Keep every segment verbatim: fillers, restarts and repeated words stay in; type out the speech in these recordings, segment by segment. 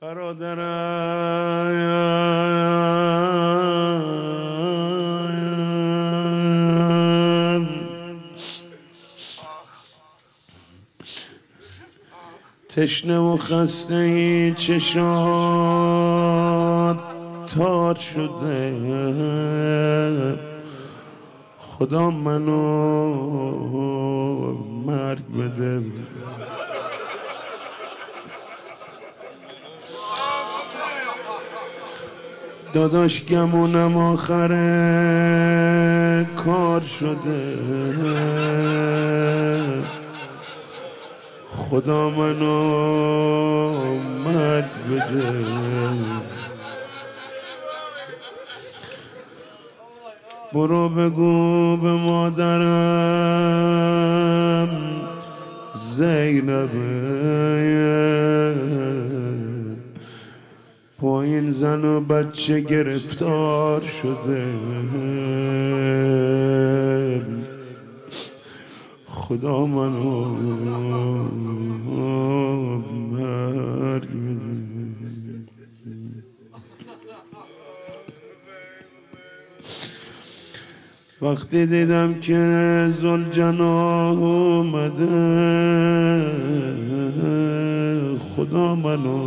برادرم تشنه و خسته این چشات تار شده، خدا منو مرگ بده. داداش گمونم آخر کار شده، خدا منو مرگ بده. برو بگو به مادرم زینبه با این زن و بچه گرفتار شده، خدا منو مرگ بده. وقتی دیدم که ذوالجنا اومده، خدا منو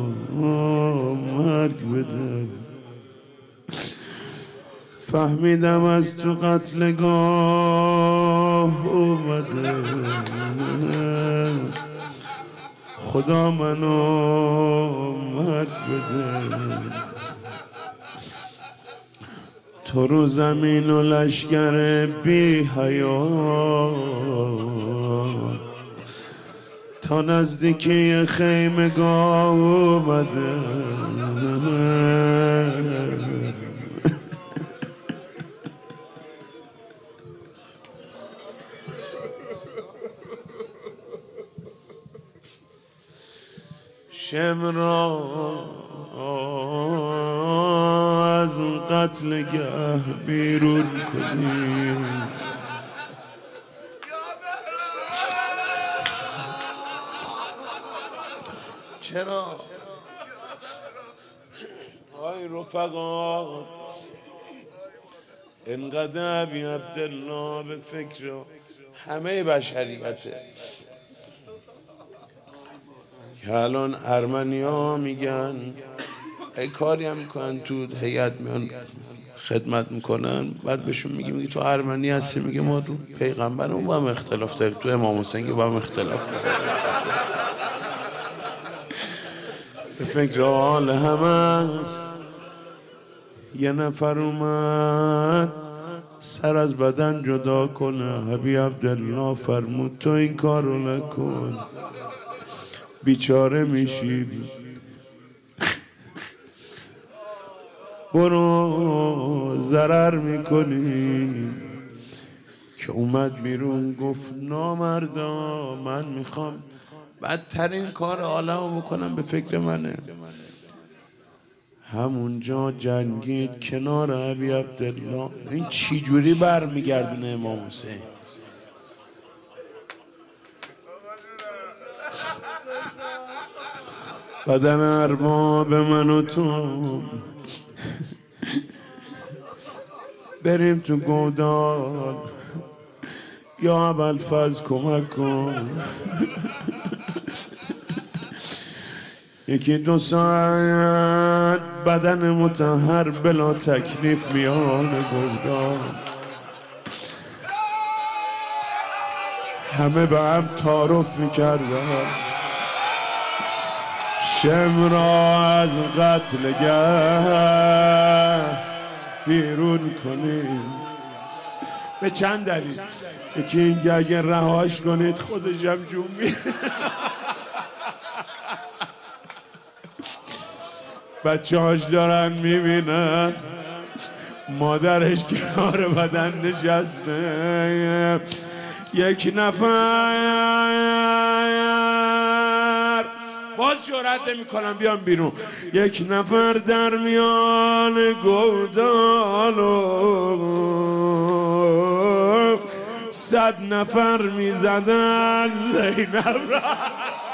مرگ بده. فهمیدم از تو قتلگاه اومده، خدا منو مرگ بده. تو رو زمین و لشگر بی حیا تا نزدیکی خیمگاه اومده، شمرا از قتلگاه بیرون کنی. چرا؟ آی رفقا انقدر ابی عبدالله به فکر همه بشریته که الان ارمنیا میگن ای کاری هم میکنن تو هیئت میان خدمت میکنن، بعد بهشون میگی میگی تو ارمنی هستی؟ میگه ما تو پیغمبرمون با هم اختلاف داریم، تو امام حسین با هم اختلاف داریم. به فکر حال همه است. یه نفر اومد سر از بدن جدا کنه، ابی عبدالله فرمود تو این کارو نکن، بیچاره میشی. برو ضرر میکنی. که اومد بیرون گفت نامردا من میخوام بدترین کار عالمو بکنم، به فکر منه. همونجا جنگید کنار ابی عبدالله. این چی جوری برمیگردونه امام حسین؟ بدن ارباب من و تو بریم تو گودال، یا ابوالفضل کمک کن. یکی دو ساعت بدن مطهر بلا تکلیف میان گودال، همه به هم تعارف میکردن شمرا از قتلگاه بیرون کنیم. به چند دلیل. یکی اینکه اگه رهاش کنید خودش هم جون میره. بچه هاش دارن میبینن مادرش کنار بدن نشسته. یک نفر باز جرأت نمی‌کنن بیان بیرون. یک نفر در میان گودال و صد نفر میزدن زینب را.